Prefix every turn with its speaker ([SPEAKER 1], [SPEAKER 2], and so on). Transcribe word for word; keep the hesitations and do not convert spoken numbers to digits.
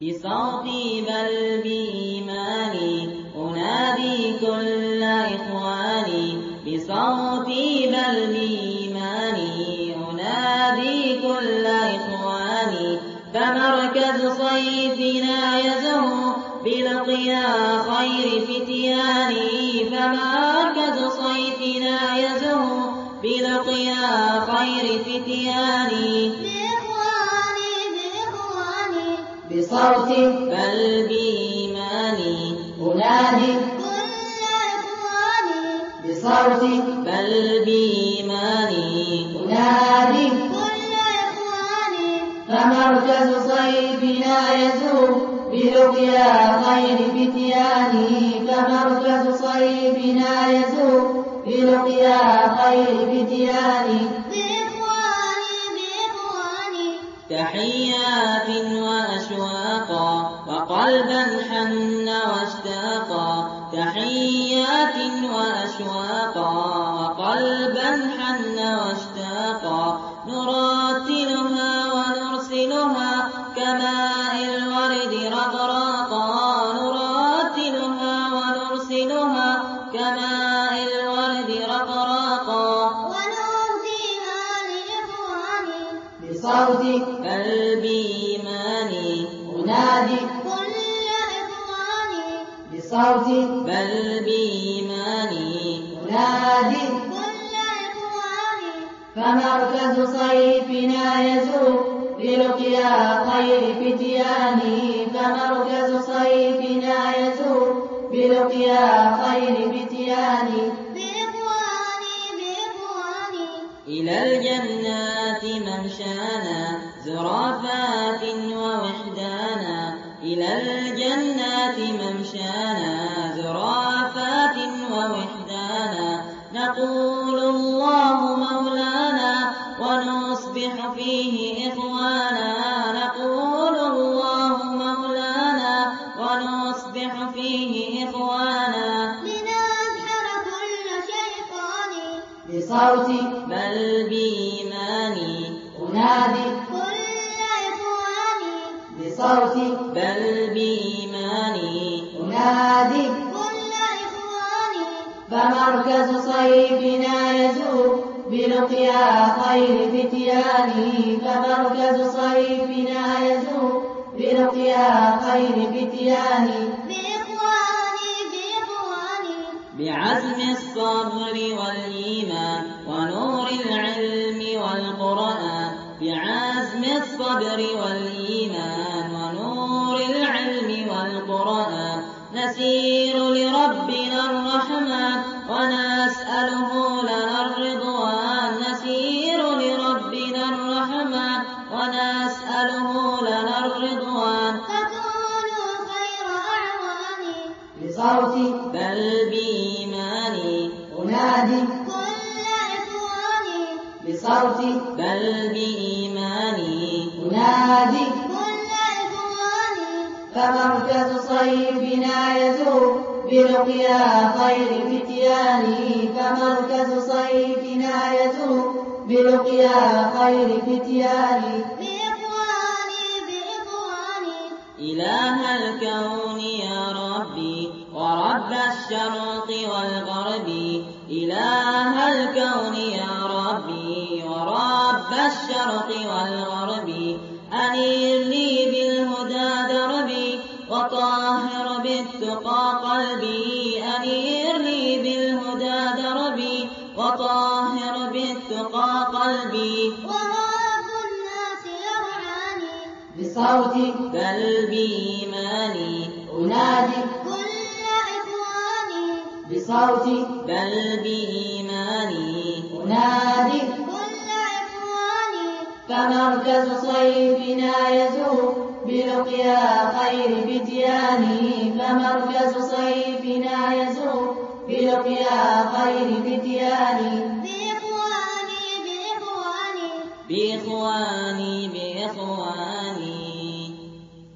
[SPEAKER 1] بصوتي بل بإيماني أنادي كل إخواني بصوتي بل بإيماني أنادي كل إخواني فمركز صيفنا يزهو بلقيا خير فتياني فمركز صيفنا يزهو بلقيا خير فتياني
[SPEAKER 2] بصوتي
[SPEAKER 1] بل بإيماني
[SPEAKER 2] أنادي
[SPEAKER 1] كل إخواني
[SPEAKER 2] بصوتي
[SPEAKER 1] بل بإيماني
[SPEAKER 2] أنادي
[SPEAKER 1] كل إخواني
[SPEAKER 2] فمركز صيفنا يزهو بلقيا خير فتياني فمركز صيفنا يزهو بلقيا خير فتياني
[SPEAKER 1] تحيات وأشواقا وقلبا حن واشتاقا تحيات وأشواقا وقلبا حن واشتاقا نراتلها ونرسلها كماء الورد رقراقا نراتلها ونرسلها كماء الورد رقراقا
[SPEAKER 2] بصوتي
[SPEAKER 1] بل بإيماني
[SPEAKER 2] أنادي
[SPEAKER 1] كل إخواني
[SPEAKER 2] بصوتي
[SPEAKER 1] بل بإيماني
[SPEAKER 2] أنادي
[SPEAKER 1] كل إخواني
[SPEAKER 2] فمركز صيفنا يزهو بلقيا خير فتياني فمركز صيفنا يزهو بلقيا خير فتياني
[SPEAKER 1] إلى الجنات ممشانا زرافات ووحدانا إلى الجنات ممشانا زرافات ووحدانا نقول الله مولانا ونصبح فيه إخوانا نقول الله مولانا ونصبح فيه إخوانا
[SPEAKER 2] بصوتي
[SPEAKER 1] بل بإيماني
[SPEAKER 2] أنادي
[SPEAKER 1] كل إخواني
[SPEAKER 2] بصوتي
[SPEAKER 1] بل بإيماني
[SPEAKER 2] أنادي
[SPEAKER 1] كل إخواني
[SPEAKER 2] فمركز صيفنا يزهو بلقيا خير فتياني فمركز صيفنا يزهو بلقيا خير فتياني
[SPEAKER 1] بعزم الصبر والإيمان ونور العلم والقرآن بعزم الصبر والإيمان ونور العلم والقرآن نسير لربنا الرحمن ونسأله لنا الرضوان نسير لربنا الرحمن ونسأله لنا الرضوان
[SPEAKER 2] بصوتي
[SPEAKER 1] بل بإيماني
[SPEAKER 2] أنادي
[SPEAKER 1] كل إخواني
[SPEAKER 2] بصوتي
[SPEAKER 1] بل بإيماني
[SPEAKER 2] أنادي
[SPEAKER 1] كل إخواني
[SPEAKER 2] فمركز صيفنا يزهو بلقيا خير فتياني فمركز صيفنا يزهو بلقيا خير فتياني
[SPEAKER 1] إله الكون يا ربي ورب الشرق والغرب إله الكون يا ربي ورب الشرق والغرب أنير لي بالهدى دربي وطاهر بالتقى قلبي أنير لي بالهدى دربي وطاهر بالتقى قلبي
[SPEAKER 2] بصوتي
[SPEAKER 1] بل بإيماني
[SPEAKER 2] أنادي
[SPEAKER 1] كل إخواني
[SPEAKER 2] بصوتي
[SPEAKER 1] بل بإيماني
[SPEAKER 2] أنادي
[SPEAKER 1] كل إخواني
[SPEAKER 2] فمركز صيفنا يزهو بلقيا خير فتياني فمركز صيفنا يزهو بلقيا خير فتياني
[SPEAKER 1] بإخواني بإخواني
[SPEAKER 2] بإخواني